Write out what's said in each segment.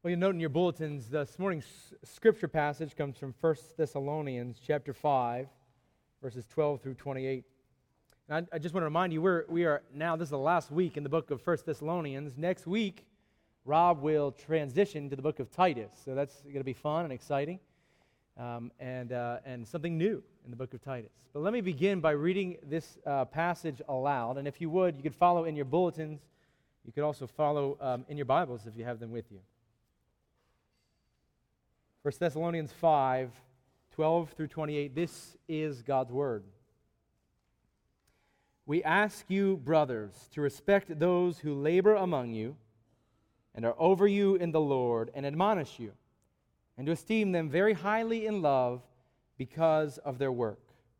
Well, you'll note in your bulletins, this morning's scripture passage comes from 1 Thessalonians chapter 5, verses 12 through 28. And I just want to remind you, we are now, this is the last week in the book of 1 Thessalonians. Next week, Rob will transition to the book of Titus. So that's going to be fun and exciting and something new in the book of Titus. But let me begin by reading this passage aloud. And if you would, you could follow in your bulletins. You could also follow in your Bibles if you have them with you. 1 Thessalonians 5, 12 through 28, this is God's Word. We ask you, brothers, to respect those who labor among you and are over you in the Lord and admonish you, and to esteem them very highly in love because of their work.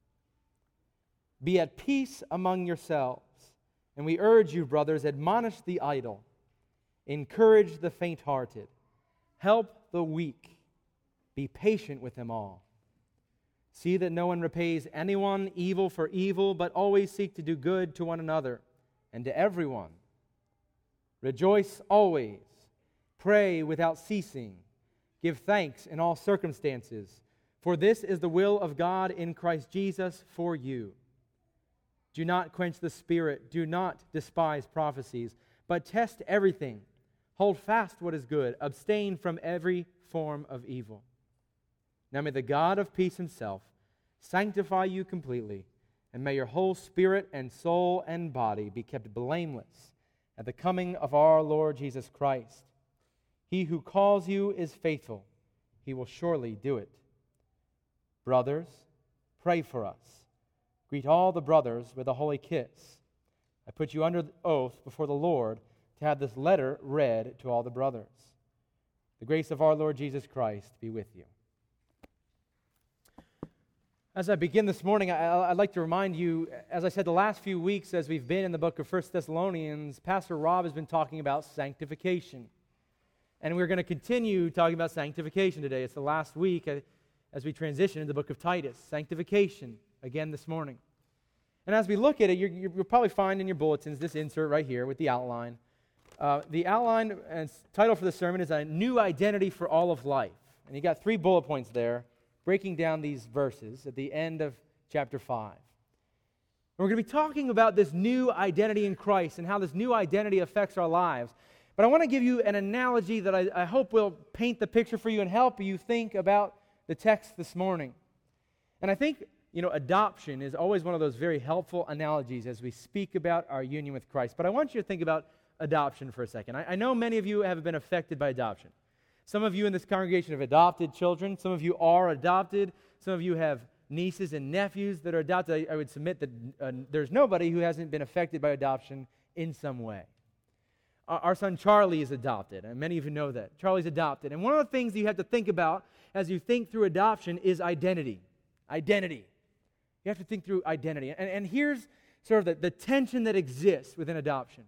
Be at peace among yourselves, and we urge you, brothers, admonish the idle, encourage the faint-hearted, help the weak, be patient with them all. See that no one repays anyone evil for evil, but always seek to do good to one another and to everyone. Rejoice always. Pray without ceasing. Give thanks in all circumstances, for this is the will of God in Christ Jesus for you. Do not quench the Spirit. Do not despise prophecies, but test everything. Hold fast what is good. Abstain from every form of evil. Now may the God of peace himself sanctify you completely, and may your whole spirit and soul and body be kept blameless at the coming of our Lord Jesus Christ. He who calls you is faithful. He will surely do it. Brothers, pray for us. Greet all the brothers with a holy kiss. I put you under oath before the Lord to have this letter read to all the brothers. The grace of our Lord Jesus Christ be with you. As I begin this morning, I'd like to remind you, as I said the last few weeks as we've been in the book of 1 Thessalonians, Pastor Rob has been talking about sanctification. And we're going to continue talking about sanctification today. It's the last week as we transition into the book of Titus. Sanctification, again this morning. And as we look at it, you'll probably find in your bulletins this insert right here with the outline. The outline and title for the sermon is A New Identity for All of Life. And you got 3 bullet points there, breaking down these verses at the end of chapter 5. And we're going to be talking about this new identity in Christ and how this new identity affects our lives. But I want to give you an analogy that I hope will paint the picture for you and help you think about the text this morning. And I think, adoption is always one of those very helpful analogies as we speak about our union with Christ. But I want you to think about adoption for a second. I know many of you have been affected by adoption. Some of you in this congregation have adopted children. Some of you are adopted. Some of you have nieces and nephews that are adopted. I would submit that there's nobody who hasn't been affected by adoption in some way. Our son Charlie is adopted, and many of you know that. Charlie's adopted. And one of the things that you have to think about as you think through adoption is identity. Identity. You have to think through identity. And here's sort of the tension that exists within adoption.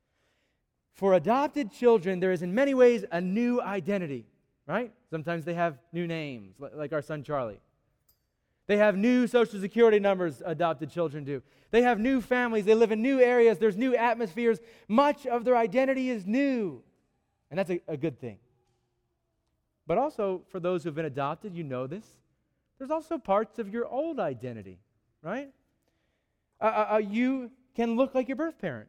For adopted children, there is in many ways a new identity, right? Sometimes they have new names, like our son Charlie. They have new Social Security numbers, adopted children do. They have new families. They live in new areas. There's new atmospheres. Much of their identity is new. And that's a good thing. But also, for those who have been adopted, you know this. There's also parts of your old identity, right? You can look like your birth parents.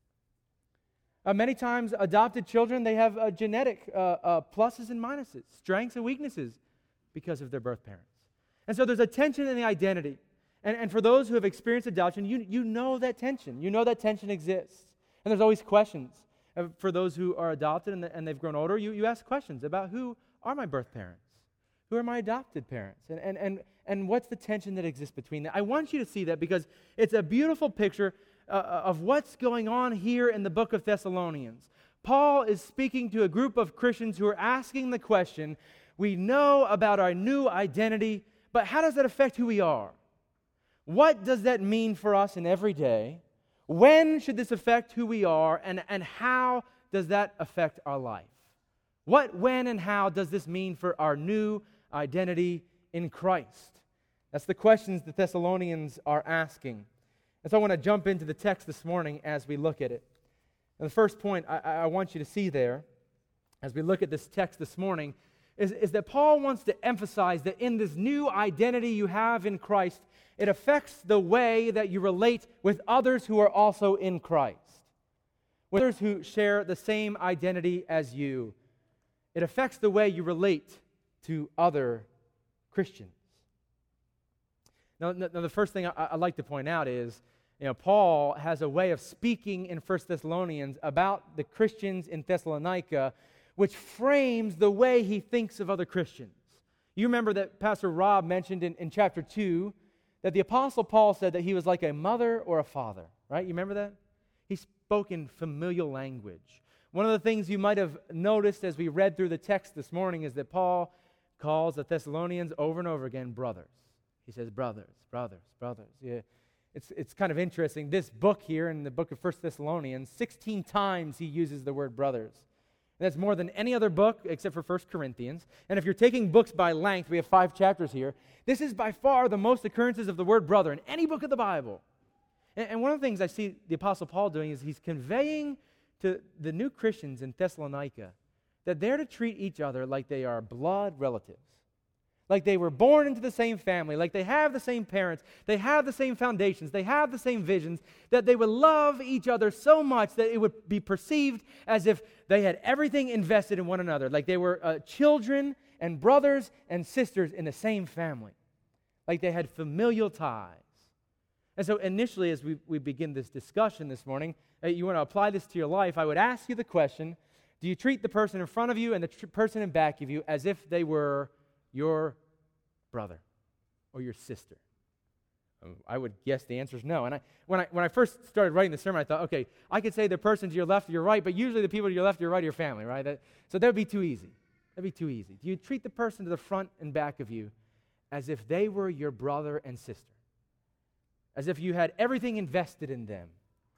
Many times, adopted children, they have genetic pluses and minuses, strengths and weaknesses because of their birth parents. And so there's a tension in the identity. And for those who have experienced adoption, you know that tension. You know that tension exists. And there's always questions. For those who are adopted and they've grown older, you ask questions about who are my birth parents? Who are my adopted parents? And what's the tension that exists between them? I want you to see that because it's a beautiful picture of what's going on here in the book of Thessalonians. Paul is speaking to a group of Christians who are asking the question, we know about our new identity, but how does that affect who we are? What does that mean for us in every day? When should this affect who we are, and how does that affect our life? What, when, and how does this mean for our new identity in Christ? That's the questions the Thessalonians are asking. And so I want to jump into the text this morning as we look at it. And the first point I want you to see there as we look at this text this morning is that Paul wants to emphasize that in this new identity you have in Christ, it affects the way that you relate with others who are also in Christ, with others who share the same identity as you. It affects the way you relate to other Christians. Now, the first thing I'd like to point out is, Paul has a way of speaking in 1 Thessalonians about the Christians in Thessalonica, which frames the way he thinks of other Christians. You remember that Pastor Rob mentioned in chapter 2 that the Apostle Paul said that he was like a mother or a father, right? You remember that? He spoke in familial language. One of the things you might have noticed as we read through the text this morning is that Paul calls the Thessalonians over and over again brothers. He says brothers, brothers, brothers. Yeah. It's kind of interesting. This book here in the book of 1 Thessalonians, 16 times he uses the word brothers. And that's more than any other book except for 1 Corinthians. And if you're taking books by length, we have 5 chapters here. This is by far the most occurrences of the word brother in any book of the Bible. And one of the things I see the Apostle Paul doing is he's conveying to the new Christians in Thessalonica that they're to treat each other like they are blood relatives. Like they were born into the same family, like they have the same parents, they have the same foundations, they have the same visions, that they would love each other so much that it would be perceived as if they had everything invested in one another, like they were children and brothers and sisters in the same family, like they had familial ties. And so initially, as we begin this discussion this morning, you want to apply this to your life, I would ask you the question, do you treat the person in front of you and the person in back of you as if they were your brother or your sister? I would guess the answer is no. And when I first started writing the sermon, I thought, okay, I could say the person to your left or your right, but usually the people to your left or your right are your family, right? So that would be too easy. That'd be too easy. Do you treat the person to the front and back of you as if they were your brother and sister? As if you had everything invested in them?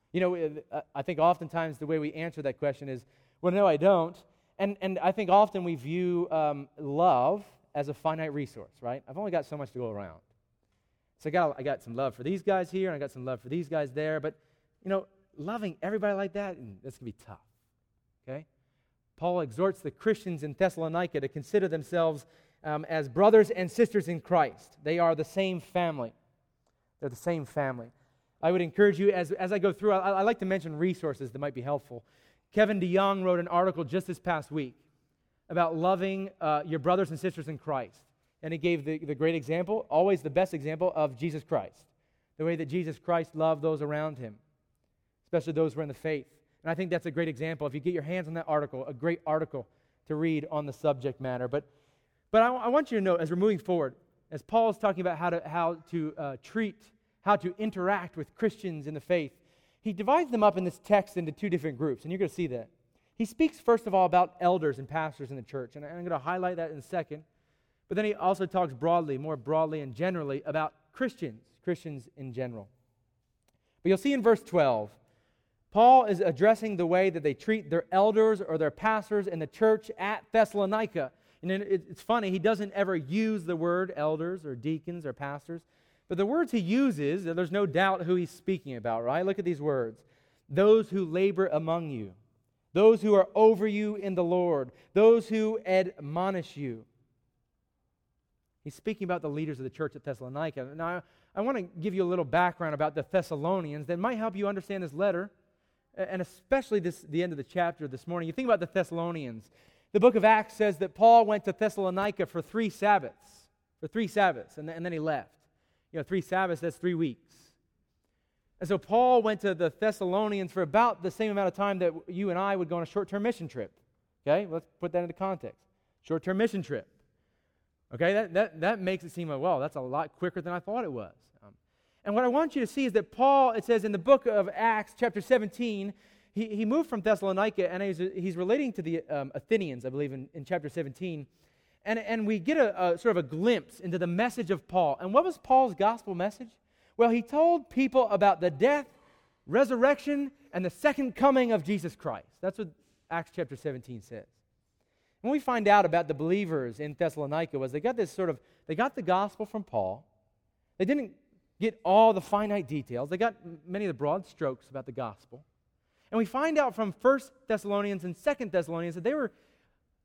I think oftentimes the way we answer that question is, well, no, I don't. And I think often we view love as a finite resource, right? I've only got so much to go around. So I got some love for these guys here, and I got some love for these guys there, but, loving everybody like that's going to be tough, okay? Paul exhorts the Christians in Thessalonica to consider themselves as brothers and sisters in Christ. They are the same family. They're the same family. I would encourage you, as I go through, I like to mention resources that might be helpful. Kevin DeYoung wrote an article just this past week about loving your brothers and sisters in Christ. And he gave the great example, always the best example, of Jesus Christ. The way that Jesus Christ loved those around him, especially those who are in the faith. And I think that's a great example. If you get your hands on that article, a great article to read on the subject matter. But I want you to know, as we're moving forward, as Paul is talking about how to interact with Christians in the faith, he divides them up in this text into 2 different groups, and you're going to see that. He speaks, first of all, about elders and pastors in the church, and I'm going to highlight that in a second. But then he also talks more broadly and generally about Christians in general. But you'll see in verse 12, Paul is addressing the way that they treat their elders or their pastors in the church at Thessalonica. And it's funny, he doesn't ever use the word elders or deacons or pastors, but the words he uses, there's no doubt who he's speaking about, right? Look at these words. Those who labor among you, those who are over you in the Lord, those who admonish you. He's speaking about the leaders of the church at Thessalonica. Now, I want to give you a little background about the Thessalonians that might help you understand this letter, and especially the end of the chapter this morning. You think about the Thessalonians. The book of Acts says that Paul went to Thessalonica for 3 Sabbaths, and then he left. 3 Sabbaths, that's 3 weeks. And so Paul went to the Thessalonians for about the same amount of time that you and I would go on a short-term mission trip. Okay, let's put that into context. Short-term mission trip. Okay, that makes it seem like, well, that's a lot quicker than I thought it was. And what I want you to see is that Paul, it says in the book of Acts, chapter 17, he moved from Thessalonica, and he's relating to the Athenians, I believe, in chapter 17. And we get a sort of a glimpse into the message of Paul. And what was Paul's gospel message? Well, he told people about the death, resurrection, and the second coming of Jesus Christ. That's what Acts chapter 17 says. When we find out about the believers in Thessalonica was they got the gospel from Paul. They didn't get all the finite details. They got many of the broad strokes about the gospel. And we find out from 1 Thessalonians and 2 Thessalonians that they were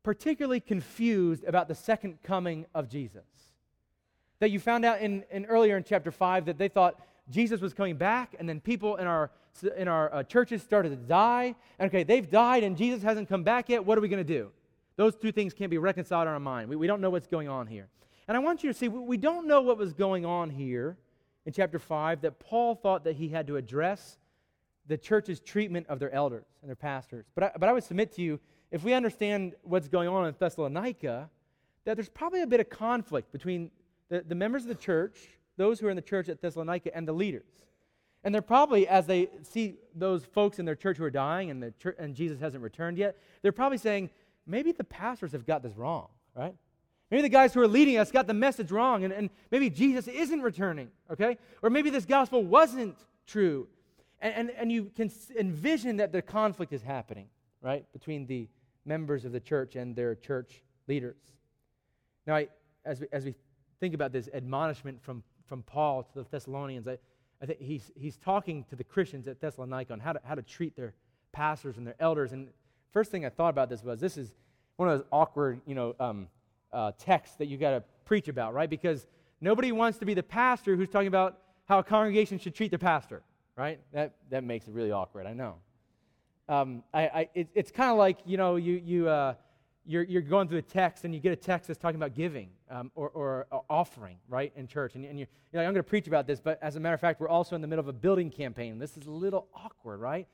particularly confused about the second coming of Jesus. That you found out earlier in chapter 5 that they thought Jesus was coming back, and then people in our churches started to die. And okay, they've died and Jesus hasn't come back yet. What are we going to do? Those two things can't be reconciled in our mind. We don't know what's going on here. And I want you to see, we don't know what was going on here in chapter 5, that Paul thought that he had to address the church's treatment of their elders and their pastors. But I would submit to you, if we understand what's going on in Thessalonica, that there's probably a bit of conflict between the members of the church, those who are in the church at Thessalonica, and the leaders. And they're probably, as they see those folks in their church who are dying and Jesus hasn't returned yet, they're probably saying, maybe the pastors have got this wrong, right? Maybe the guys who are leading us got the message wrong, and maybe Jesus isn't returning, okay? Or maybe this gospel wasn't true. And you can envision that the conflict is happening, right, between the members of the church and their church leaders. Now, as we think about this admonishment from Paul to the Thessalonians, I think he's talking to the Christians at Thessalonica on how to treat their pastors and their elders. And first thing I thought about this is one of those awkward, texts that you got to preach about, right? Because nobody wants to be the pastor who's talking about how a congregation should treat their pastor, right? That makes it really awkward, I know. It's kind of like, you're going through a text and you get a text that's talking about giving or offering, right, in church. And you're like, I'm going to preach about this, but as a matter of fact, we're also in the middle of a building campaign. This is a little awkward, right?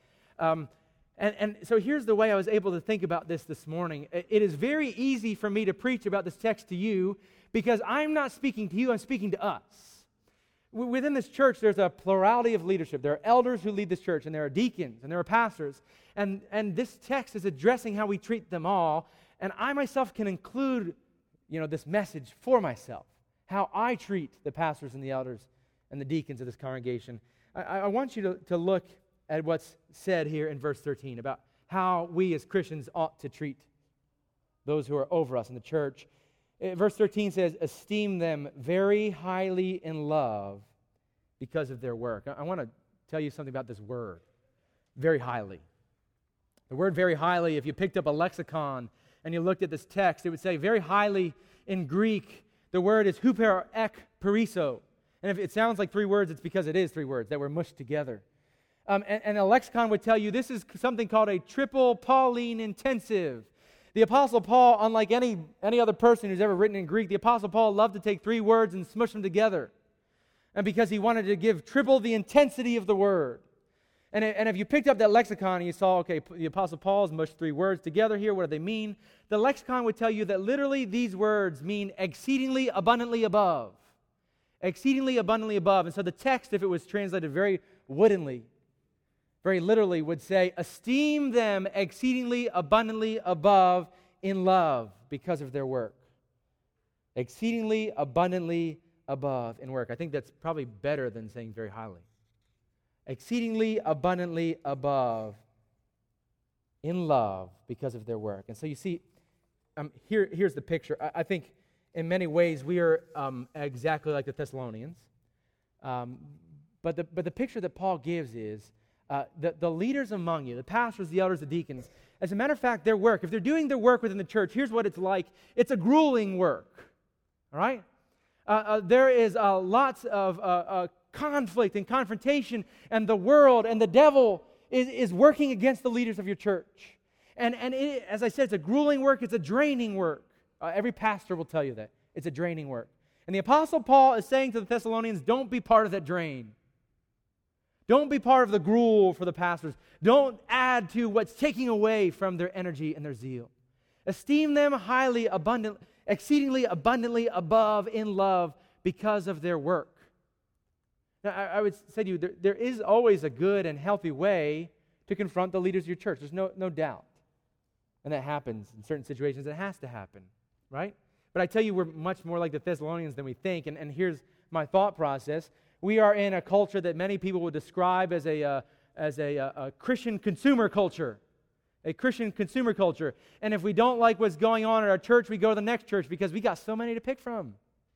And so here's the way I was able to think about this morning. It is very easy for me to preach about this text to you because I'm not speaking to you, I'm speaking to us. Within this church, there's a plurality of leadership. There are elders who lead this church, and there are deacons, and there are pastors. And this text is addressing how we treat them all. And I myself can include, this message for myself, how I treat the pastors and the elders and the deacons of this congregation. I want you to look at what's said here in verse 13 about how we as Christians ought to treat those who are over us in the church. Verse 13 says, esteem them very highly in love because of their work. I want to tell you something about this word, very highly. The word very highly, if you picked up a lexicon and you looked at this text, it would say very highly in Greek, the word is huper ek periso. And if it sounds like three words, it's because it is three words that were mushed together. And a lexicon would tell you this is something called a triple Pauline intensive. The Apostle Paul, unlike any other person who's ever written in Greek, the Apostle Paul loved to take three words and smush them together. And because he wanted to give triple the intensity of the word. And if you picked up that lexicon and you saw, okay, the Apostle Paul has mushed three words together here, what do they mean? The lexicon would tell you that literally these words mean exceedingly abundantly above. Exceedingly abundantly above. And so the text, if it was translated very woodenly, very literally would say, esteem them exceedingly abundantly above in love because of their work. Exceedingly abundantly above in work. I think that's probably better than saying very highly. Exceedingly abundantly above in love because of their work. And so you see, here's the picture. I think in many ways we are exactly like the Thessalonians. But the picture that Paul gives is the leaders among you, the pastors, the elders, the deacons, as a matter of fact, their work, if they're doing their work within the church, here's what it's like. It's a grueling work, all right? There is lots of conflict and confrontation, and the world and the devil is working against the leaders of your church. And as I said, it's a grueling work, it's a draining work. Every pastor will tell you that. It's a draining work. And the Apostle Paul is saying to the Thessalonians, don't be part of that drain. Don't be part of the gruel for the pastors. Don't add to what's taking away from their energy and their zeal. Esteem them highly, exceedingly abundantly above in love because of their work. Now, I would say to you, there is always a good and healthy way to confront the leaders of your church. There's no doubt. And that happens in certain situations. It has to happen, right? But I tell you, we're much more like the Thessalonians than we think. And here's my thought process. We are in a culture that many people would describe as a Christian consumer culture. A Christian consumer culture. And if we don't like what's going on at our church, we go to the next church because we got so many to pick from.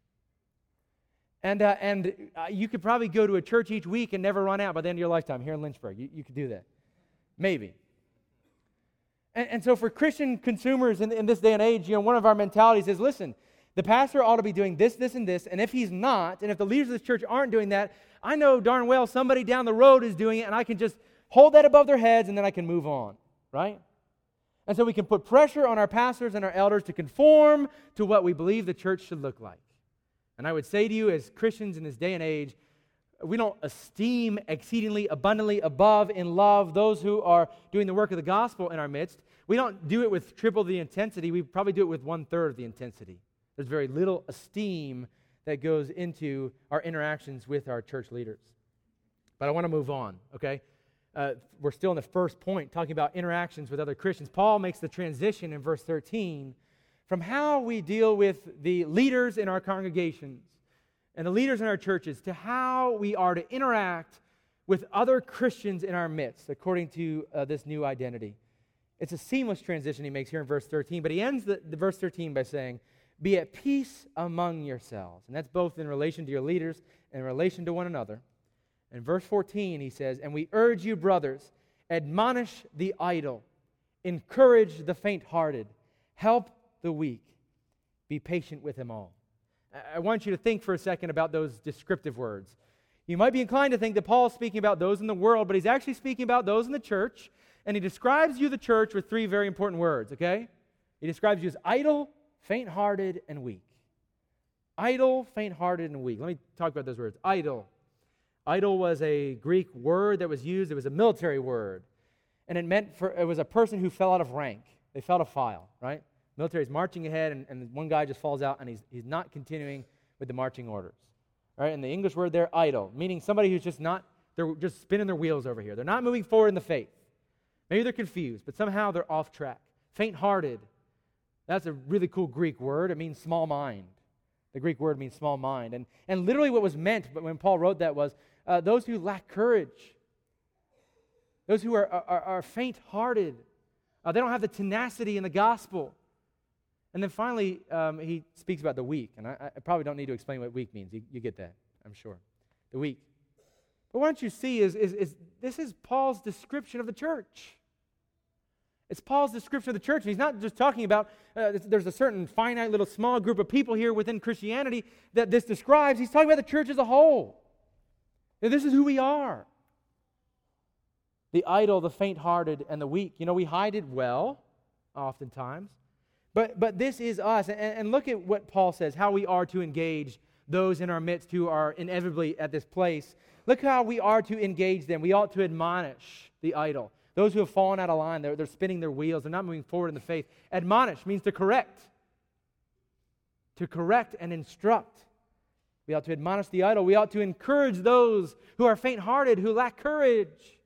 And you could probably go to a church each week and never run out by the end of your lifetime here in Lynchburg. You could do that. Maybe. And so for Christian consumers in this day and age, one of our mentalities is, listen, the pastor ought to be doing this, this, and this, and if he's not, and if the leaders of the church aren't doing that, I know darn well somebody down the road is doing it, and I can just hold that above their heads, and then I can move on, right? And so we can put pressure on our pastors and our elders to conform to what we believe the church should look like. And I would say to you, as Christians in this day and age, we don't esteem exceedingly abundantly above in love those who are doing the work of the gospel in our midst. We don't do it with triple the intensity. We probably do it with 1/3 of the intensity. There's very little esteem that goes into our interactions with our church leaders. But I want to move on, okay? We're still in the first point, talking about interactions with other Christians. Paul makes the transition in verse 13 from how we deal with the leaders in our congregations and the leaders in our churches to how we are to interact with other Christians in our midst according to this new identity. It's a seamless transition he makes here in verse 13, but he ends the verse 13 by saying, be at peace among yourselves. And that's both in relation to your leaders and in relation to one another. In verse 14, he says, and we urge you, brothers, admonish the idle, encourage the faint-hearted, help the weak, be patient with them all. I want you to think for a second about those descriptive words. You might be inclined to think that Paul is speaking about those in the world, but he's actually speaking about those in the church, and he describes you, the church, with 3 very important words, okay? He describes you as idle, faint-hearted, and weak. Idle, faint-hearted, and weak. Let me talk about those words. Idle. Idle was a Greek word that was used. It was a military word. And it was a person who fell out of rank. They fell out of file, right? Military is marching ahead, and one guy just falls out, and he's not continuing with the marching orders. Right? And the English word there, idle, meaning somebody who's they're just spinning their wheels over here. They're not moving forward in the faith. Maybe they're confused, but somehow they're off track. Faint-hearted. That's a really cool Greek word. It means small mind. The Greek word means small mind. And literally what was meant when Paul wrote that was those who lack courage. Those who are faint-hearted. They don't have the tenacity in the gospel. And then finally, he speaks about the weak. And I probably don't need to explain what weak means. You get that, I'm sure. The weak. But what you see is this is Paul's description of the church. It's Paul's description of the church. He's not just talking about there's a certain finite little small group of people here within Christianity that this describes. He's talking about the church as a whole. And this is who we are. The idle, the faint-hearted, and the weak. We hide it well, oftentimes. But this is us. And look at what Paul says, how we are to engage those in our midst who are inevitably at this place. Look how we are to engage them. We ought to admonish the idle. Those who have fallen out of line, they're spinning their wheels. They're not moving forward in the faith. Admonish means to correct. To correct and instruct. We ought to admonish the idle. We ought to encourage those who are faint-hearted, who lack courage.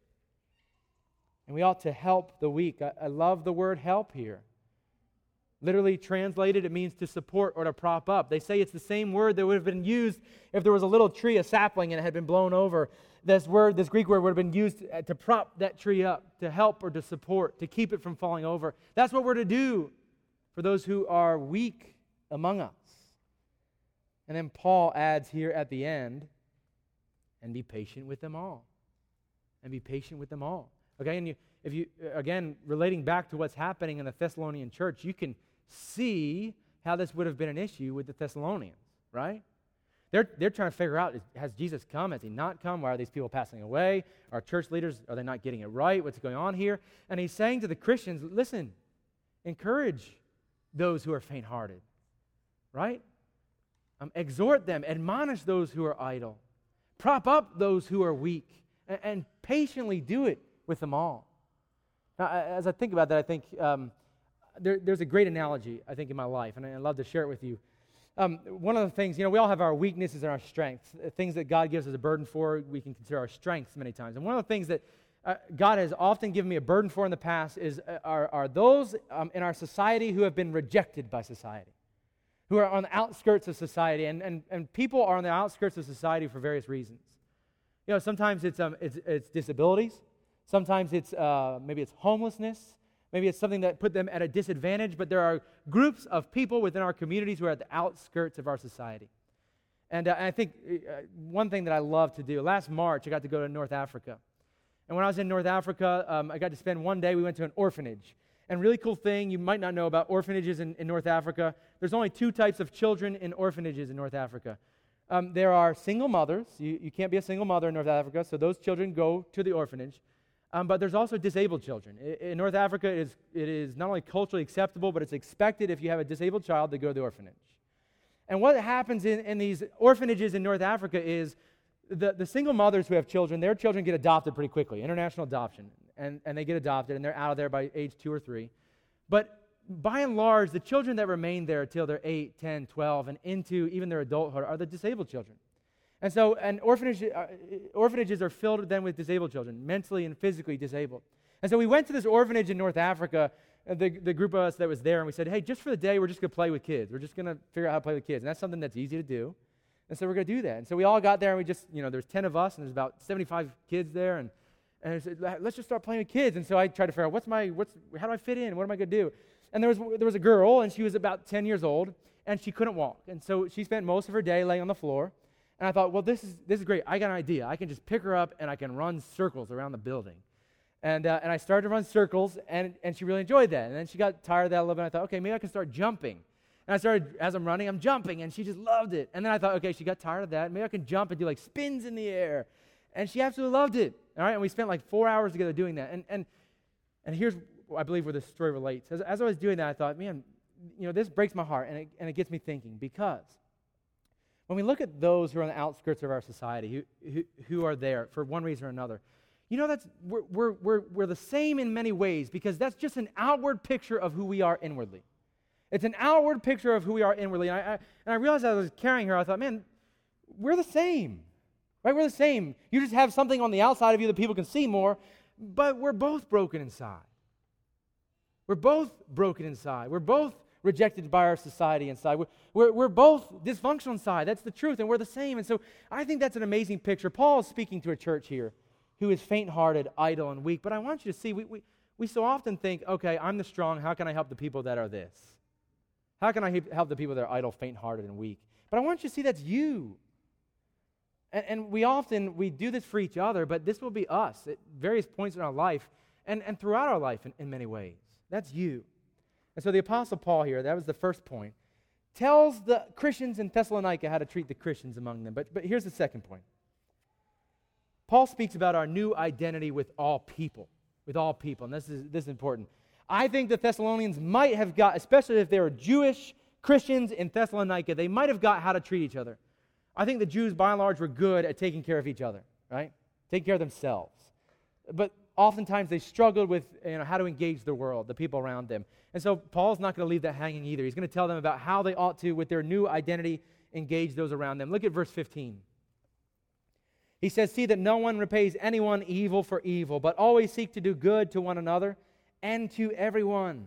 And we ought to help the weak. I love the word help here. Literally translated, it means to support or to prop up. They say it's the same word that would have been used if there was a little tree, a sapling, and it had been blown over. This Greek word would have been used to prop that tree up, to help or to support, to keep it from falling over. That's what we're to do for those who are weak among us. And then Paul adds here at the end, and be patient with them all. And be patient with them all. Okay, and if you again, relating back to what's happening in the Thessalonian church, you can see how this would have been an issue with the Thessalonians, right? They're trying to figure out, has Jesus come? Has he not come? Why are these people passing away? Our church leaders, are they not getting it right? What's going on here? And he's saying to the Christians, listen, encourage those who are faint-hearted, right? Exhort them, admonish those who are idle, prop up those who are weak, and patiently do it with them all. Now, as I think about that, I think there's a great analogy, I think, in my life, and I'd love to share it with you. One of the things, we all have our weaknesses and our strengths. Things that God gives us a burden for, we can consider our strengths many times. And one of the things that God has often given me a burden for in the past are those in our society who have been rejected by society, who are on the outskirts of society. And people are on the outskirts of society for various reasons. Sometimes it's disabilities. Sometimes maybe it's homelessness. Maybe it's something that put them at a disadvantage, but there are groups of people within our communities who are at the outskirts of our society. And I think one thing that I love to do, last March I got to go to North Africa. And when I was in North Africa, I got to spend one day, we went to an orphanage. And really cool thing you might not know about orphanages in North Africa, there's only 2 types of children in orphanages in North Africa. There are single mothers. You can't be a single mother in North Africa, so those children go to the orphanage. But there's also disabled children. In North Africa, it is not only culturally acceptable, but it's expected if you have a disabled child to go to the orphanage. And what happens in these orphanages in North Africa is the single mothers who have children, their children get adopted pretty quickly, international adoption, and they get adopted, and they're out of there by age 2 or 3. But by and large, the children that remain there until they're 8, 10, 12, and into even their adulthood are the disabled children. And so orphanages are filled then with disabled children, mentally and physically disabled. And so we went to this orphanage in North Africa, the group of us that was there, and we said, hey, just for the day, we're just going to play with kids. We're just going to figure out how to play with kids. And that's something that's easy to do. And so we're going to do that. And so we all got there, and we just, there's 10 of us, and there's about 75 kids there, and I said, let's just start playing with kids. And so I tried to figure out, how do I fit in? What am I going to do? And there was a girl, and she was about 10 years old, and she couldn't walk. And so she spent most of her day laying on the floor. And I thought, well, this is great. I got an idea. I can just pick her up, and I can run circles around the building. And I started to run circles, and she really enjoyed that. And then she got tired of that a little bit, and I thought, okay, maybe I can start jumping. And I started, as I'm running, I'm jumping, and she just loved it. And then I thought, okay, she got tired of that. Maybe I can jump and do like spins in the air. And she absolutely loved it. All right, and we spent like 4 hours together doing that. And here's, I believe, where this story relates. As I was doing that, I thought, man, this breaks my heart, and it gets me thinking, because when we look at those who are on the outskirts of our society, who are there for one reason or another, we're the same in many ways, because that's just an outward picture of who we are inwardly. It's an outward picture of who we are inwardly. And I realized as I was carrying her, I thought, man, we're the same. Right? We're the same. You just have something on the outside of you that people can see more, but we're both broken inside. We're both broken inside. We're both rejected by our society inside. We're both dysfunctional inside. That's the truth, and we're the same. And so I think that's an amazing picture. Paul is speaking to a church here who is faint-hearted, idle, and weak. But I want you to see, we so often think, okay, I'm the strong. How can I help the people that are this? How can I help the people that are idle, faint-hearted, and weak? But I want you to see that's you. And we do this for each other, but this will be us at various points in our life and throughout our life in many ways. That's you. And so the Apostle Paul here, that was the first point, tells the Christians in Thessalonica how to treat the Christians among them. But here's the second point. Paul speaks about our new identity with all people, and this is important. I think the Thessalonians might have got, especially if they were Jewish Christians in Thessalonica, they might have got how to treat each other. I think the Jews, by and large, were good at taking care of each other, right? Taking care of themselves. But oftentimes they struggled with how to engage the world, the people around them. And so Paul's not going to leave that hanging either. He's going to tell them about how they ought to, with their new identity, engage those around them. Look at verse 15. He says, see that no one repays anyone evil for evil, but always seek to do good to one another and to everyone.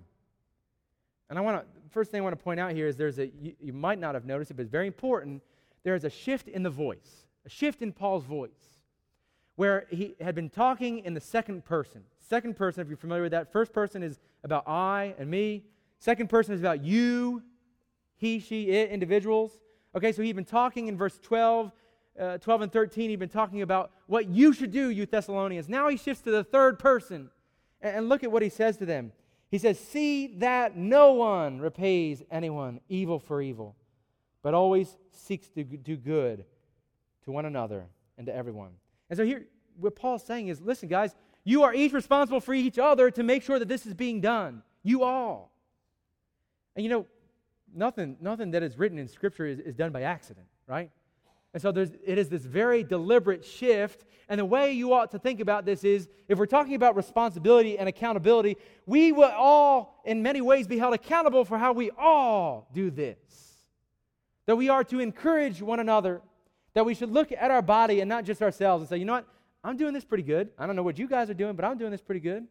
And first thing I want to point out here is you might not have noticed it, but it's very important. There is a shift in the voice, a shift in Paul's voice, where he had been talking in the second person. Second person, if you're familiar with that, first person is about I and me. Second person is about you, he, she, it, individuals. Okay, so he'd been talking in verse 12 and 13, he'd been talking about what you should do, you Thessalonians. Now he shifts to the third person, and look at what he says to them. He says, see that no one repays anyone evil for evil, but always seeks to do good to one another and to everyone. And so here, what Paul's saying is, listen, guys, you are each responsible for each other to make sure that this is being done. You all. And nothing that is written in Scripture is done by accident, right? And so it is this very deliberate shift. And the way you ought to think about this is, if we're talking about responsibility and accountability, we will all, in many ways, be held accountable for how we all do this. That we are to encourage one another, that we should look at our body and not just ourselves and say, you know what, I'm doing this pretty good. I don't know what you guys are doing, but I'm doing this pretty good.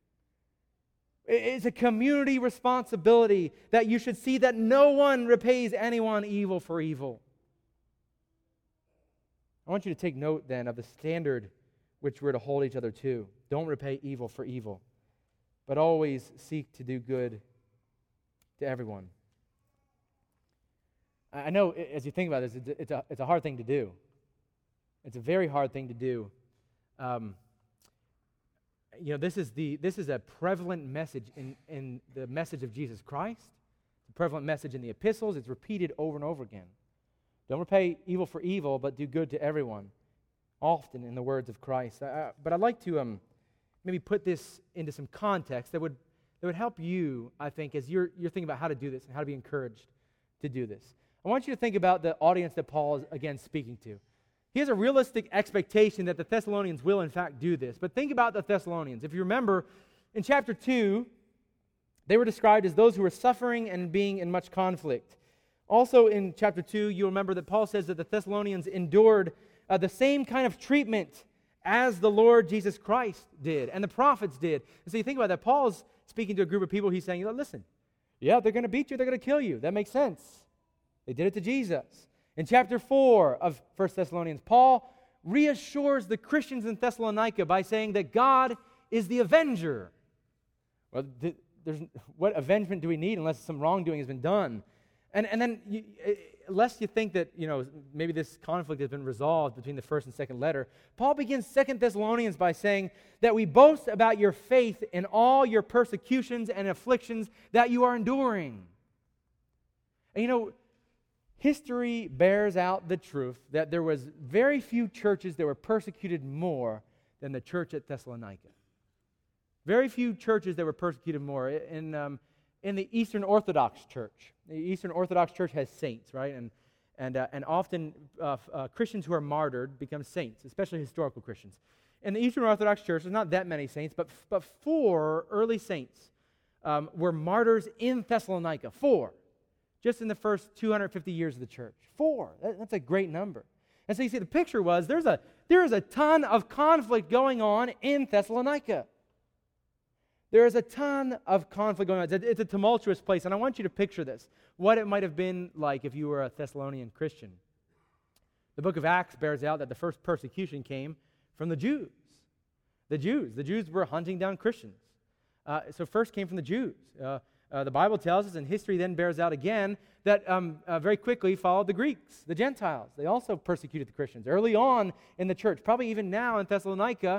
It's a community responsibility that you should see that no one repays anyone evil for evil. I want you to take note then of the standard which we're to hold each other to. Don't repay evil for evil, but always seek to do good to everyone. I know as you think about this, it's a hard thing to do. It's a very hard thing to do. this is a prevalent message in the message of Jesus Christ. It's a prevalent message in the epistles. It's repeated over and over again. Don't repay evil for evil, but do good to everyone. Often in the words of Christ. But I'd like to maybe put this into some context that would help you, I think, as you're thinking about how to do this and how to be encouraged to do this. I want you to think about the audience that Paul is, again, speaking to. He has a realistic expectation that the Thessalonians will, in fact, do this. But think about the Thessalonians. If you remember, in chapter 2, they were described as those who were suffering and being in much conflict. Also in chapter 2, you'll remember that Paul says that the Thessalonians endured the same kind of treatment as the Lord Jesus Christ did and the prophets did. And so you think about that. Paul is speaking to a group of people. He's saying, listen, yeah, they're going to beat you. They're going to kill you. That makes sense. They did it to Jesus. In chapter 4 of 1 Thessalonians, Paul reassures the Christians in Thessalonica by saying that God is the avenger. Well, what avengement do we need unless some wrongdoing has been done? And then, lest you think that, maybe this conflict has been resolved between the first and second letter, Paul begins 2 Thessalonians by saying that we boast about your faith in all your persecutions and afflictions that you are enduring. And history bears out the truth that there was very few churches that were persecuted more than the church at Thessalonica. Very few churches that were persecuted more. In the Eastern Orthodox Church, the Eastern Orthodox Church has saints, right? And often Christians who are martyred become saints, especially historical Christians. In the Eastern Orthodox Church, there's not that many saints, but 4 early saints were martyrs in Thessalonica. 4. Just in the first 250 years of the church. 4. That's a great number. And so you see, the picture was there is a ton of conflict going on in Thessalonica. There is a ton of conflict going on. It's a tumultuous place, and I want you to picture this, what it might have been like if you were a Thessalonian Christian. The book of Acts bears out that the first persecution came from the Jews. The Jews were hunting down Christians. So first came from the Jews. The Bible tells us, and history then bears out again, that very quickly followed the Greeks, the Gentiles. They also persecuted the Christians. Early on in the church, probably even now in Thessalonica,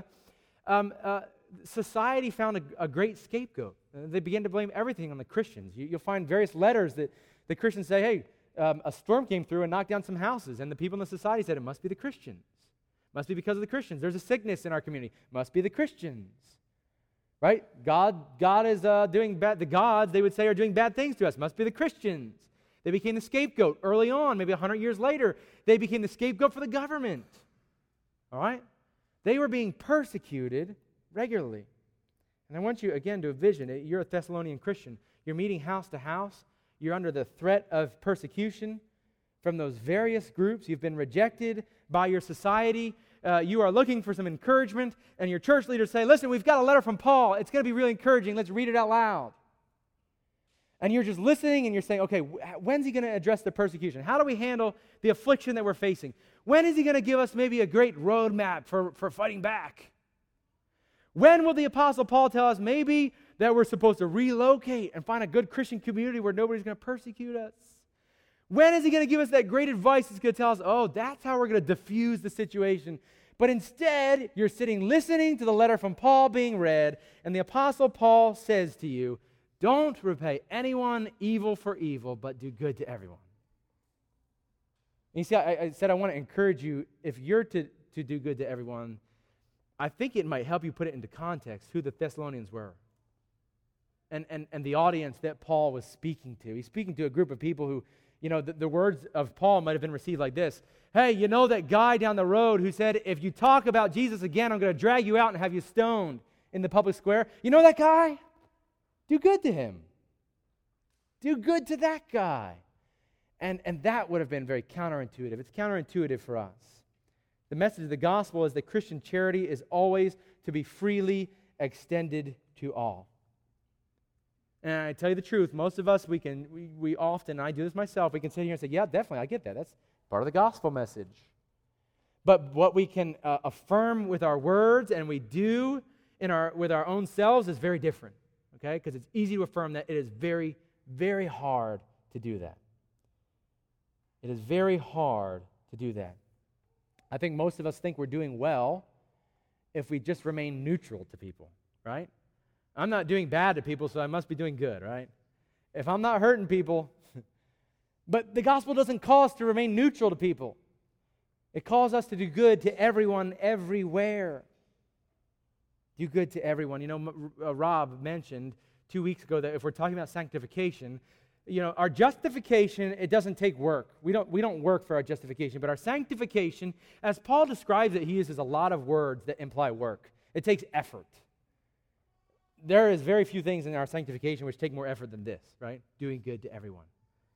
society found a great scapegoat. They began to blame everything on the Christians. You'll find various letters that the Christians say, hey, a storm came through and knocked down some houses, and the people in the society said, it must be the Christians. Must be because of the Christians. There's a sickness in our community. Must be the Christians. Right? God is doing bad. The gods, they would say, are doing bad things to us. Must be the Christians. They became the scapegoat early on, maybe 100 years later. They became the scapegoat for the government. All right? They were being persecuted regularly. And I want you, again, to envision it. You're a Thessalonian Christian. You're meeting house to house. You're under the threat of persecution from those various groups. You've been rejected by your society. You are looking for some encouragement, and your church leaders say, listen, we've got a letter from Paul. It's going to be really encouraging. Let's read it out loud. And you're just listening, and you're saying, okay, when's he going to address the persecution? How do we handle the affliction that we're facing? When is he going to give us maybe a great roadmap for fighting back? When will the Apostle Paul tell us maybe that we're supposed to relocate and find a good Christian community where nobody's going to persecute us? When is he going to give us that great advice that's going to tell us, oh, that's how we're going to diffuse the situation? But instead, you're sitting listening to the letter from Paul being read, and the Apostle Paul says to you, don't repay anyone evil for evil, but do good to everyone. And you see, I said I want to encourage you, if you're to do good to everyone, I think it might help you put it into context who the Thessalonians were and the audience that Paul was speaking to. He's speaking to a group of people who, the words of Paul might have been received like this. Hey, you know that guy down the road who said, if you talk about Jesus again, I'm going to drag you out and have you stoned in the public square? You know that guy? Do good to him. Do good to that guy. And that would have been very counterintuitive. It's counterintuitive for us. The message of the gospel is that Christian charity is always to be freely extended to all. And I tell you the truth, most of us, we often, I do this myself, we can sit here and say, yeah, definitely, I get that. That's part of the gospel message. But what we can affirm with our words and we do with our own selves is very different, okay? Because it's easy to affirm that. It is very, very hard to do that. It is very hard to do that. I think most of us think we're doing well if we just remain neutral to people. right? I'm not doing bad to people, so I must be doing good, right? If I'm not hurting people, but the gospel doesn't call us to remain neutral to people. It calls us to do good to everyone, everywhere. Do good to everyone. You know, Rob mentioned 2 weeks ago that if we're talking about sanctification, you know, our justification, it doesn't take work. We don't work for our justification, but our sanctification, as Paul describes it, he uses a lot of words that imply work. It takes effort. There is very few things in our sanctification which take more effort than this, right? Doing good to everyone.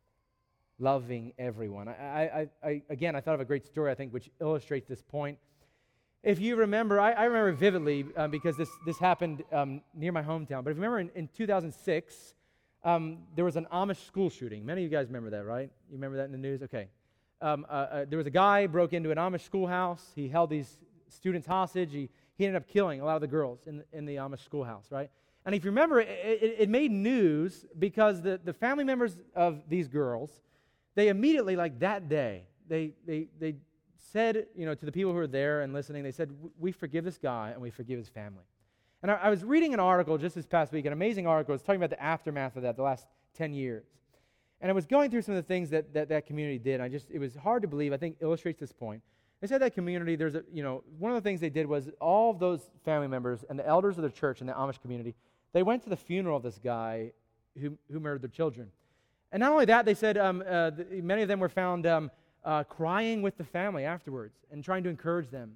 Loving everyone. I thought of a great story, I think, which illustrates this point. If you remember, I remember vividly because this happened near my hometown, but if you remember in 2006, there was an Amish school shooting. Many of you guys remember that, right? You remember that in the news? Okay. There was a guy broke into an Amish schoolhouse. He held these students hostage. He ended up killing a lot of the girls in the Amish schoolhouse, right? And if you remember, it made news because the family members of these girls, they immediately, like that day, they said, you know, to the people who were there and listening, they said, we forgive this guy and we forgive his family. And I was reading an article just this past week, an amazing article. It's talking about the aftermath of that, the last 10 years. And I was going through some of the things that community did. It was hard to believe, I think illustrates this point. They said that community, one of the things they did was all of those family members and the elders of the church in the Amish community, they went to the funeral of this guy who murdered their children. And not only that, they said many of them were found crying with the family afterwards and trying to encourage them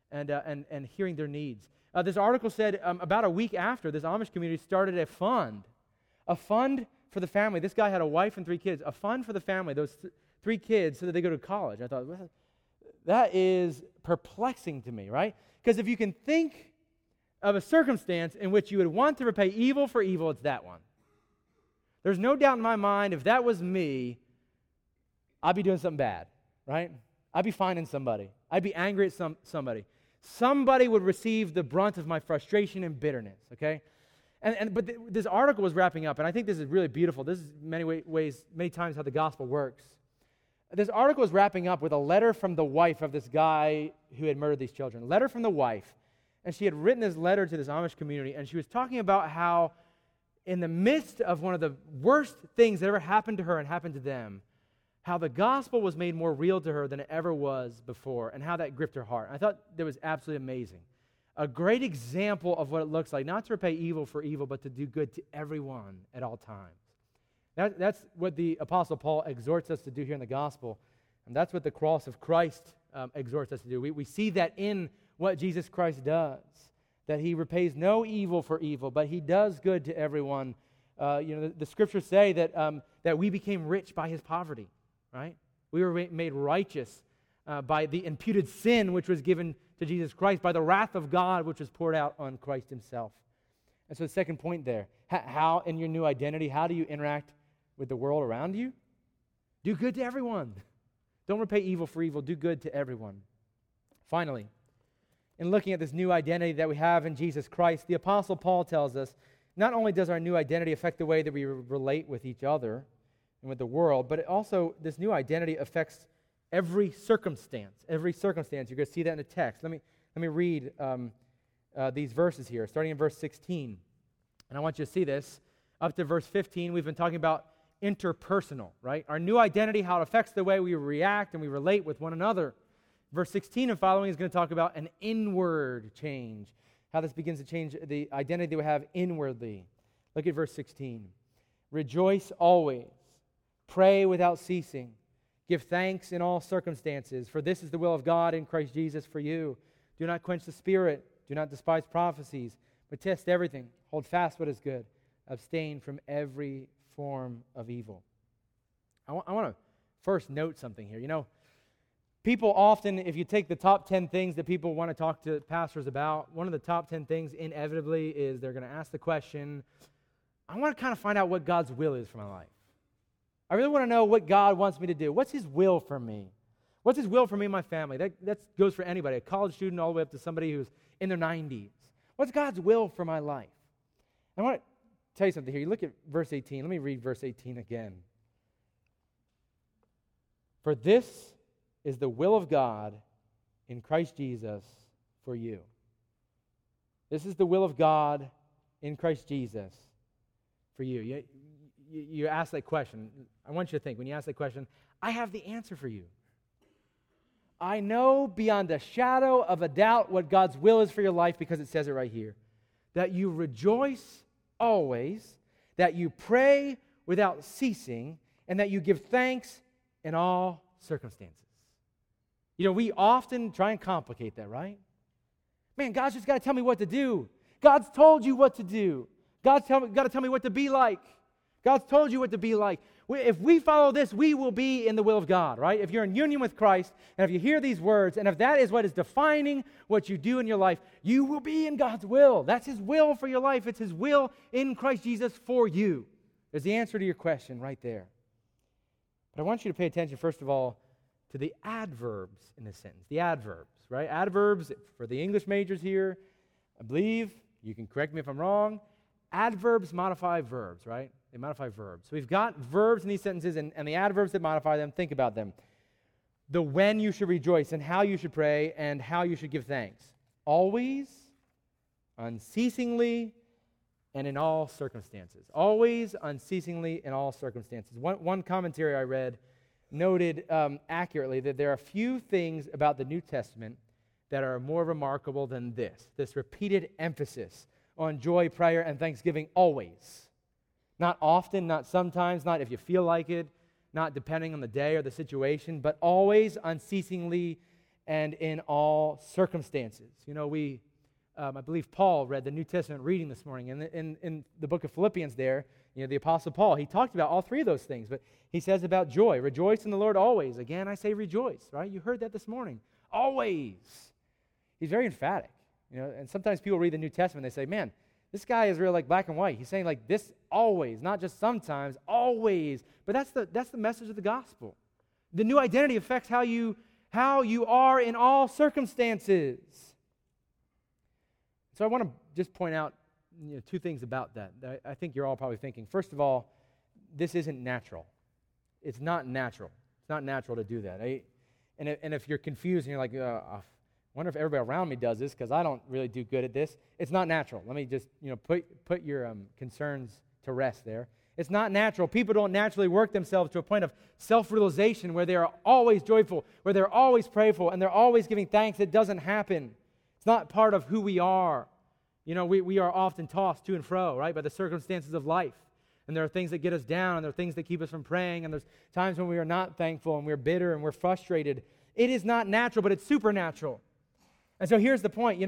and hearing their needs. This article said about a week after, this Amish community started a fund for the family. This guy had a wife and 3 kids, a fund for the family, those 3 kids, so that they go to college. I thought, well, that is perplexing to me, right? Because if you can think of a circumstance in which you would want to repay evil for evil, it's that one. There's no doubt in my mind, if that was me, I'd be doing something bad, right? I'd be finding somebody. I'd be angry at somebody. Somebody would receive the brunt of my frustration and bitterness, okay? But this article was wrapping up, and I think this is really beautiful. This is many times how the gospel works. This article is wrapping up with a letter from the wife of this guy who had murdered these children. A letter from the wife. And she had written this letter to this Amish community, and she was talking about how in the midst of one of the worst things that ever happened to her and happened to them, how the gospel was made more real to her than it ever was before, and how that gripped her heart. I thought that was absolutely amazing. A great example of what it looks like, not to repay evil for evil, but to do good to everyone at all times. That's what the Apostle Paul exhorts us to do here in the gospel, and that's what the cross of Christ exhorts us to do. We see that in what Jesus Christ does, that he repays no evil for evil, but he does good to everyone. The scriptures say that we became rich by his poverty, right? We were made righteous by the imputed sin which was given to Jesus Christ, by the wrath of God which was poured out on Christ himself. And so the second point there, how in your new identity, how do you interact with the world around you? Do good to everyone. Don't repay evil for evil. Do good to everyone. Finally, in looking at this new identity that we have in Jesus Christ, the Apostle Paul tells us, not only does our new identity affect the way that we relate with each other and with the world, but it also, this new identity affects every circumstance. Every circumstance. You're going to see that in the text. Let me read these verses here, starting in verse 16. And I want you to see this. Up to verse 15, we've been talking about interpersonal, right? Our new identity, how it affects the way we react and we relate with one another. Verse 16 and following is going to talk about an inward change, how this begins to change the identity that we have inwardly. Look at verse 16. Rejoice always, pray without ceasing, give thanks in all circumstances, for this is the will of God in Christ Jesus for you. Do not quench the spirit, do not despise prophecies, but test everything, hold fast what is good, abstain from every form of evil. I want to first note something here. You know, people often, if you take the top 10 things that people want to talk to pastors about, one of the top 10 things inevitably is they're going to ask the question, I want to kind of find out what God's will is for my life. I really want to know what God wants me to do. What's his will for me? What's his will for me and my family? That goes for anybody, a college student all the way up to somebody who's in their 90s. What's God's will for my life? I want to tell you something here. You look at verse 18. Let me read verse 18 again. For this is the will of God in Christ Jesus for you. This is the will of God in Christ Jesus for you? You ask that question. I want you to think, when you ask that question, I have the answer for you. I know beyond a shadow of a doubt what God's will is for your life because it says it right here. That you rejoice always, that you pray without ceasing, and that you give thanks in all circumstances. You know, we often try and complicate that, right? Man, God's just got to tell me what to do. God's told you what to do. God's got to tell me what to be like. God's told you what to be like. If we follow this, we will be in the will of God, right? If you're in union with Christ, and if you hear these words, and if that is what is defining what you do in your life, you will be in God's will. That's His will for your life. It's His will in Christ Jesus for you. There's the answer to your question right there. But I want you to pay attention, first of all, to the adverbs in this sentence. The adverbs, right? Adverbs, for the English majors here, I believe, you can correct me if I'm wrong, adverbs modify verbs, right? They modify verbs. So we've got verbs in these sentences and the adverbs that modify them. Think about them. The when you should rejoice and how you should pray and how you should give thanks. Always, unceasingly, and in all circumstances. Always, unceasingly, in all circumstances. One commentary I read noted accurately that there are few things about the New Testament that are more remarkable than this repeated emphasis on joy, prayer, and thanksgiving always. Not often, not sometimes, not if you feel like it, not depending on the day or the situation, but always, unceasingly, and in all circumstances. You know, I believe Paul read the New Testament reading this morning. In the book of Philippians there, you know, the Apostle Paul, he talked about all three of those things, but he says about joy, rejoice in the Lord always. Again, I say rejoice, right? You heard that this morning. Always. He's very emphatic. You know, and sometimes people read the New Testament and they say, man, this guy is real like black and white. He's saying like this always, not just sometimes, always. But that's the message of the gospel. The new identity affects how you are in all circumstances. So I want to just point out two things about that I think you're all probably thinking. First of all, this isn't natural. It's not natural. It's not natural to do that. And if you're confused and you're like, I wonder if everybody around me does this because I don't really do good at this. It's not natural. Let me just put your concerns to rest there. It's not natural. People don't naturally work themselves to a point of self-realization where they are always joyful, where they're always prayerful, and they're always giving thanks. It doesn't happen. It's not part of who we are. You know, we are often tossed to and fro, right, by the circumstances of life. And there are things that get us down, and there are things that keep us from praying, and there's times when we are not thankful, and we're bitter, and we're frustrated. It is not natural, but it's supernatural. And so here's the point.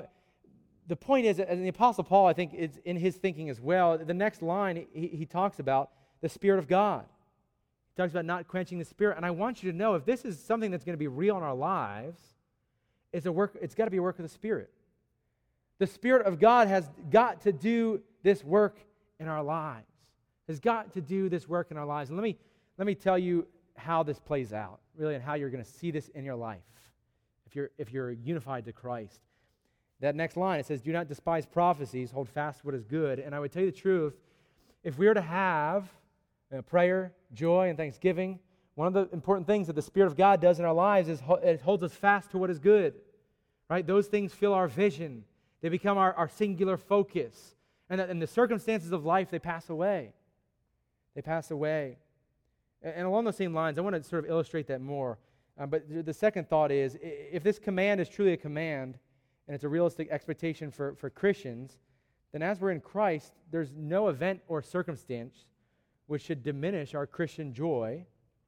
The point is, and the Apostle Paul, I think, is in his thinking as well. The next line, he talks about the Spirit of God. He talks about not quenching the Spirit. And I want you to know, if this is something that's going to be real in our lives, it's got to be a work of the Spirit. The Spirit of God has got to do this work in our lives. Has got to do this work in our lives. And let me tell you how this plays out, really, and how you're going to see this in your life if you're unified to Christ. That next line, it says, do not despise prophecies, hold fast to what is good. And I would tell you the truth, if we are to have prayer, joy, and thanksgiving, one of the important things that the Spirit of God does in our lives is it holds us fast to what is good. Right? Those things fill our vision. They become our singular focus. And the circumstances of life, they pass away. They pass away. And along those same lines, I want to sort of illustrate that more. But the second thought is, if this command is truly a command, and it's a realistic expectation for Christians, then as we're in Christ, there's no event or circumstance which should diminish our Christian joy,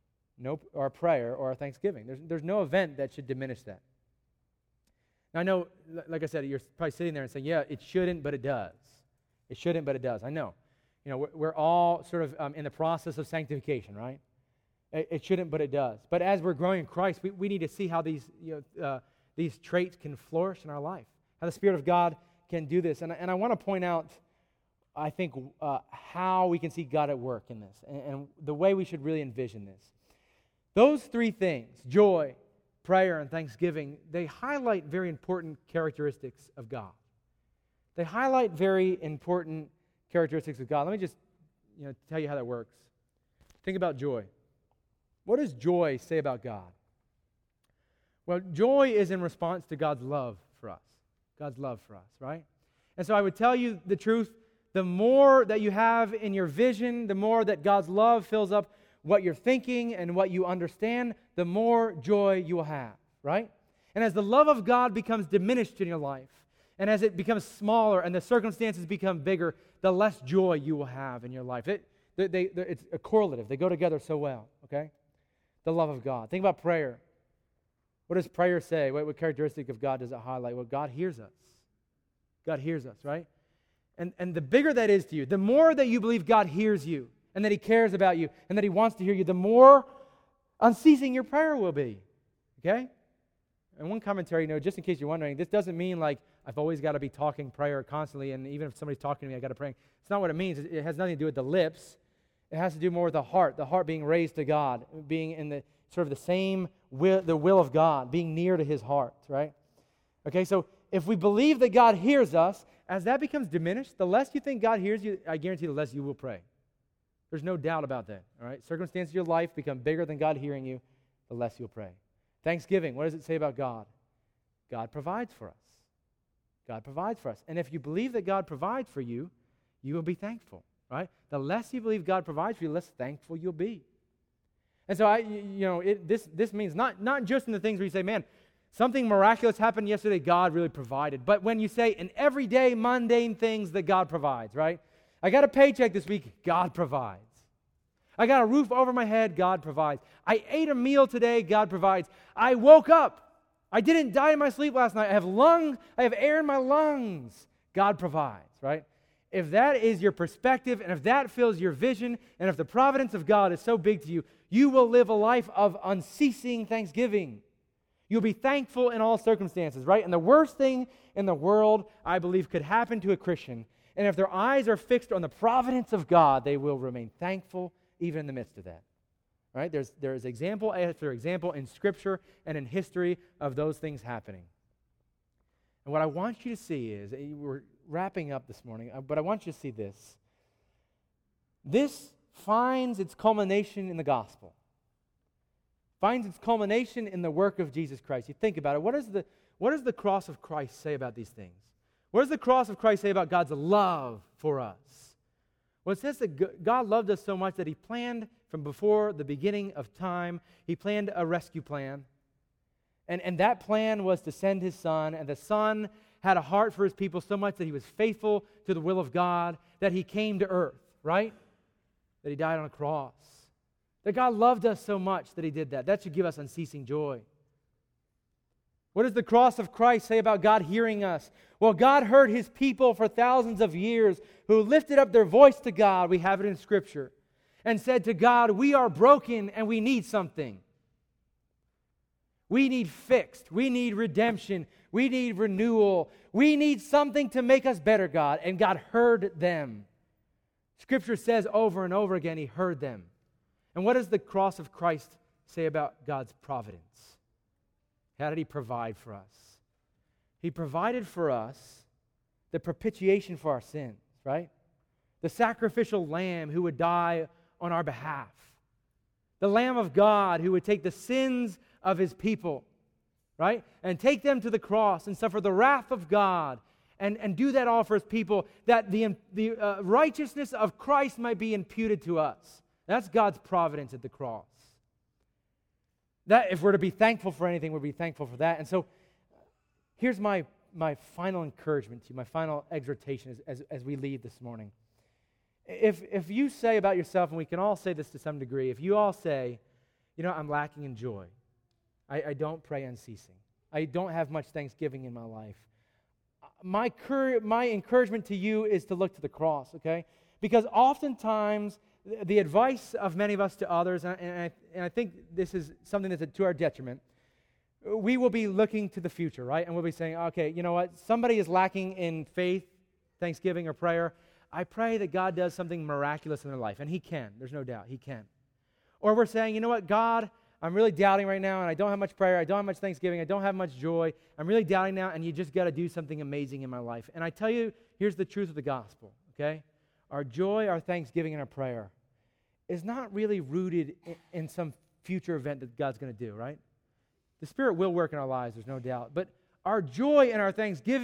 our prayer, or our thanksgiving. There's no event that should diminish that. Now, I know, like I said, you're probably sitting there and saying, yeah, it shouldn't, but it does. It shouldn't, but it does. I know. We're all sort of in the process of sanctification, right? It shouldn't, but it does. But as we're growing in Christ, we need to see how these traits can flourish in our life, how the Spirit of God can do this. And I want to point out, I think, how we can see God at work in this and the way we should really envision this. Those three things, joy, prayer, and thanksgiving, they highlight very important characteristics of God. They highlight very important characteristics of God. Let me just tell you how that works. Think about joy. What does joy say about God? Well, joy is in response to God's love for us. God's love for us, right? And so I would tell you the truth, the more that you have in your vision, the more that God's love fills up what you're thinking and what you understand, the more joy you will have, right? And as the love of God becomes diminished in your life, and as it becomes smaller and the circumstances become bigger, the less joy you will have in your life. It's a correlative. They go together so well, okay? The love of God. Think about prayer. What does prayer say? What characteristic of God does it highlight? Well, God hears us. God hears us, right? And the bigger that is to you, the more that you believe God hears you and that He cares about you and that He wants to hear you, the more unceasing your prayer will be, okay? And one commentary note, just in case you're wondering, this doesn't mean like I've always got to be talking prayer constantly, and even if somebody's talking to me, I got to pray. It's not what it means. It has nothing to do with the lips. It has to do more with the heart being raised to God, being in the sort of the same will, the will of God, being near to His heart, right? Okay, so if we believe that God hears us, as that becomes diminished, the less you think God hears you, I guarantee the less you will pray. There's no doubt about that, all right? Circumstances of your life become bigger than God hearing you, the less you'll pray. Thanksgiving, what does it say about God? God provides for us. God provides for us. And if you believe that God provides for you, you will be thankful, right? The less you believe God provides for you, the less thankful you'll be. And so, this means not just in the things where you say, man, something miraculous happened yesterday, God really provided. But when you say in everyday, mundane things that God provides, right? I got a paycheck this week, God provides. I got a roof over my head, God provides. I ate a meal today, God provides. I woke up. I didn't die in my sleep last night. I have air in my lungs. God provides, right? If that is your perspective, and if that fills your vision, and if the providence of God is so big to you, you will live a life of unceasing thanksgiving. You'll be thankful in all circumstances, right? And the worst thing in the world, I believe, could happen to a Christian, and if their eyes are fixed on the providence of God, they will remain thankful even in the midst of that. Right? There's example after example in Scripture and in history of those things happening. And what I want you to see is, we're wrapping up this morning, but I want you to see this. This finds its culmination in the gospel. Finds its culmination in the work of Jesus Christ. You think about it. What does the cross of Christ say about these things? What does the cross of Christ say about God's love for us? Well, it says that God loved us so much that He planned from before the beginning of time. He planned a rescue plan. And that plan was to send His Son. And the Son had a heart for His people so much that He was faithful to the will of God, that He came to earth, right? That He died on a cross. That God loved us so much that He did that. That should give us unceasing joy. What does the cross of Christ say about God hearing us? Well, God heard His people for thousands of years who lifted up their voice to God, we have it in Scripture, and said to God, we are broken and we need something. We need fixed. We need redemption. We need renewal. We need something to make us better, God. And God heard them. Scripture says over and over again, He heard them. And what does the cross of Christ say about God's providence? How did He provide for us? He provided for us the propitiation for our sins, right? The sacrificial lamb who would die on our behalf. The Lamb of God who would take the sins of His people, right? And take them to the cross and suffer the wrath of God and do that all for His people, that the righteousness of Christ might be imputed to us. That's God's providence at the cross. That, if we're to be thankful for anything, we'll be thankful for that. And so here's my final encouragement to you, my final exhortation as we leave this morning. If you say about yourself, and we can all say this to some degree, if you all say, I'm lacking in joy. I don't pray unceasing. I don't have much thanksgiving in my life. My encouragement to you is to look to the cross, okay? Because oftentimes the advice of many of us to others, and I think this is something that's to our detriment, we will be looking to the future, right? And we'll be saying, okay, you know what? Somebody is lacking in faith, thanksgiving, or prayer. I pray that God does something miraculous in their life. And He can. There's no doubt. He can. Or we're saying, you know what? God, I'm really doubting right now, and I don't have much prayer. I don't have much thanksgiving. I don't have much joy. I'm really doubting now, and you just got to do something amazing in my life. And I tell you, here's the truth of the gospel, okay? Our joy, our thanksgiving, and our prayer is not really rooted in some future event that God's going to do, right? The Spirit will work in our lives, there's no doubt. But our joy and our thanksgiving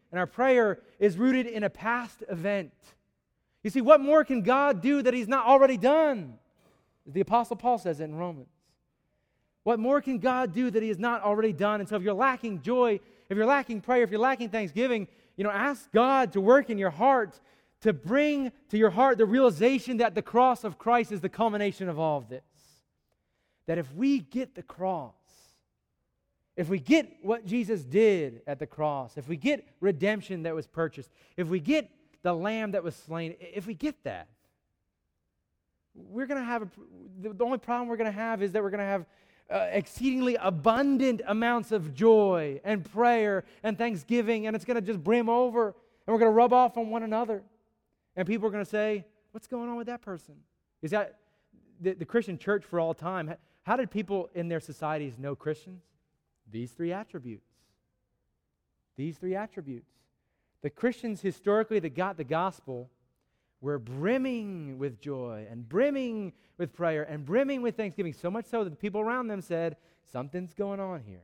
and our prayer is rooted in a past event. You see, what more can God do that He's not already done? The Apostle Paul says it in Romans. What more can God do that He has not already done? And so if you're lacking joy, if you're lacking prayer, if you're lacking thanksgiving, ask God to work in your heart, to bring to your heart the realization that the cross of Christ is the culmination of all of this. That if we get the cross, if we get what Jesus did at the cross, if we get redemption that was purchased, if we get the lamb that was slain, if we get that, we're going to have, the only problem we're going to have is that we're going to have exceedingly abundant amounts of joy and prayer and thanksgiving, and it's going to just brim over, and we're going to rub off on one another. And people are going to say, what's going on with that person? Is that the Christian church for all time? How did people in their societies know Christians? These three attributes. These three attributes. The Christians historically that got the gospel were brimming with joy and brimming with prayer and brimming with thanksgiving, so much so that the people around them said, something's going on here.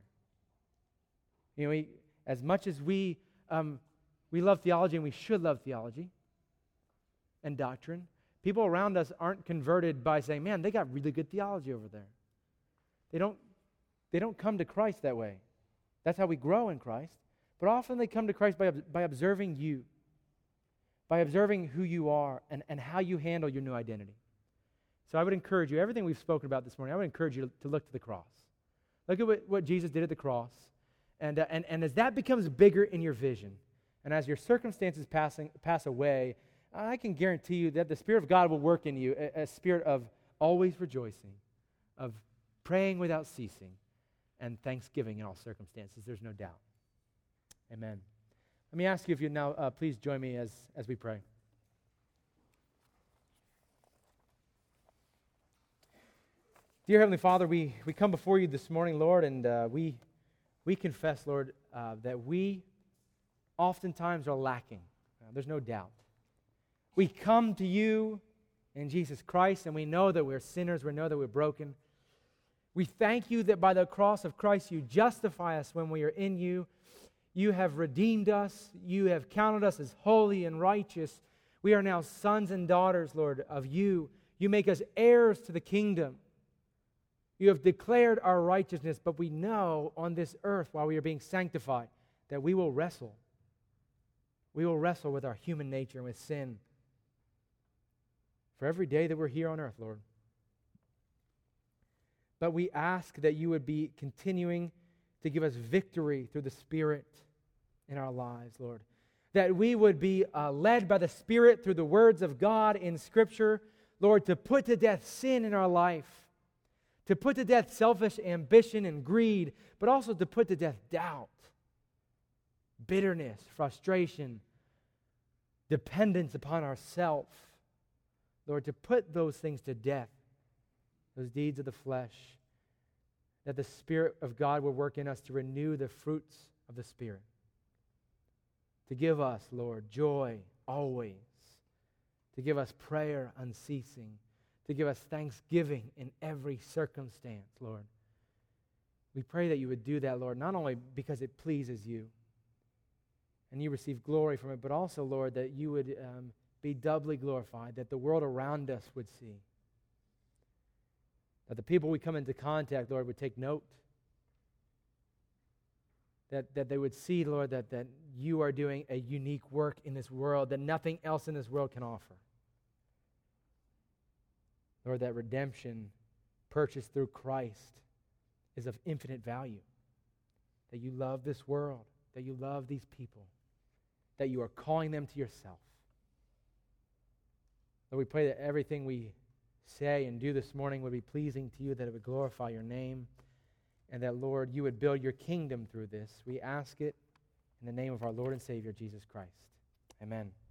As much as we love theology, and we should love theology and doctrine, people around us aren't converted by saying, man, they got really good theology over there. They don't come to Christ that way. That's how we grow in Christ. But often they come to Christ by observing you, by observing who you are and how you handle your new identity. So I would encourage you, everything we've spoken about this morning, I would encourage you to look to the cross. Look at what Jesus did at the cross. And as that becomes bigger in your vision, and as your circumstances pass away, I can guarantee you that the Spirit of God will work in you, a spirit of always rejoicing, of praying without ceasing, and thanksgiving in all circumstances. There's no doubt. Amen. Let me ask you if you now please join me as we pray. Dear Heavenly Father, we come before you this morning, Lord, and we confess, Lord, that we oftentimes are lacking. There's no doubt. We come to you in Jesus Christ, and we know that we're sinners. We know that we're broken. We thank you that by the cross of Christ, you justify us when we are in you. You have redeemed us. You have counted us as holy and righteous. We are now sons and daughters, Lord, of you. You make us heirs to the kingdom. You have declared our righteousness, but we know on this earth, while we are being sanctified, that we will wrestle. We will wrestle with our human nature and with sin for every day that we're here on earth, Lord. But we ask that you would be continuing to give us victory through the Spirit in our lives, Lord. That we would be led by the Spirit through the words of God in Scripture, Lord, to put to death sin in our life, to put to death selfish ambition and greed, but also to put to death doubt, bitterness, frustration, dependence upon ourself. Lord, to put those things to death, those deeds of the flesh, that the Spirit of God will work in us to renew the fruits of the Spirit. To give us, Lord, joy always. To give us prayer unceasing. To give us thanksgiving in every circumstance, Lord. We pray that you would do that, Lord, not only because it pleases you and you receive glory from it, but also, Lord, that you would be doubly glorified, that the world around us would see. That the people we come into contact, Lord, would take note. That they would see, Lord, that you are doing a unique work in this world that nothing else in this world can offer. Lord, that redemption purchased through Christ is of infinite value. That you love this world, that you love these people, that you are calling them to yourself. Lord, we pray that everything we say and do this morning would be pleasing to you, that it would glorify your name, and that, Lord, you would build your kingdom through this. We ask it in the name of our Lord and Savior, Jesus Christ. Amen.